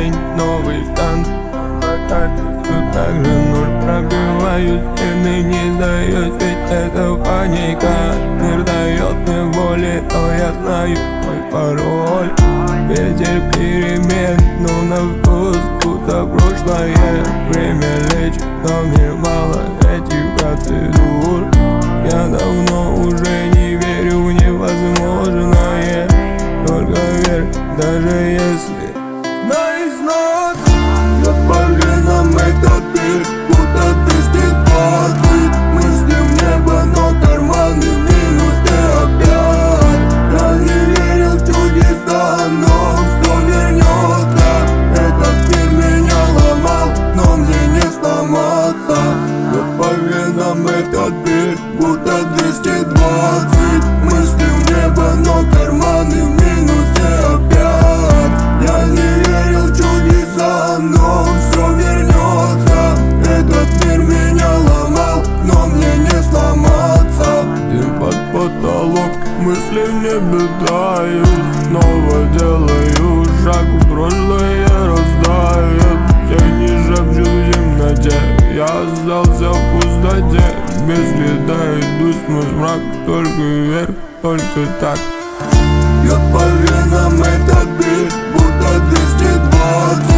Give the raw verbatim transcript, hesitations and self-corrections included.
день, новый танк. Так же ноль, пробиваю стены, не дает, ведь это паника. Мир дает мне боли, но я знаю мой пароль. Ветер перемен, но на вкус будто прошлое. Время лечит, но мне мало этих процедур. Я давно уже не верю в невозможное. Только верь, даже если на износ. Бьет по венам этот мир, будто двести двадцать. Мысли в небо, но карманы в минус, где опять. Я не верил в чудеса, но все вернется. Этот мир меня ломал, но мне не сломаться. Бьет по венам этот мир, будто двести двадцать. Мысли в небо, но карманы в минус, где опять. Я не верил в чудеса, но все вернется. Этот мир меня ломал, но мне не сломаться. Дым под потолок, мысли в небе тают. Снова делаю шаг в прошлое, растает. Все не шепчут в темноте, я остался в пустоте. Без следа иду сквозь мрак, только вверх, только так. Бьет по венам этот бит, будто двести двадцать.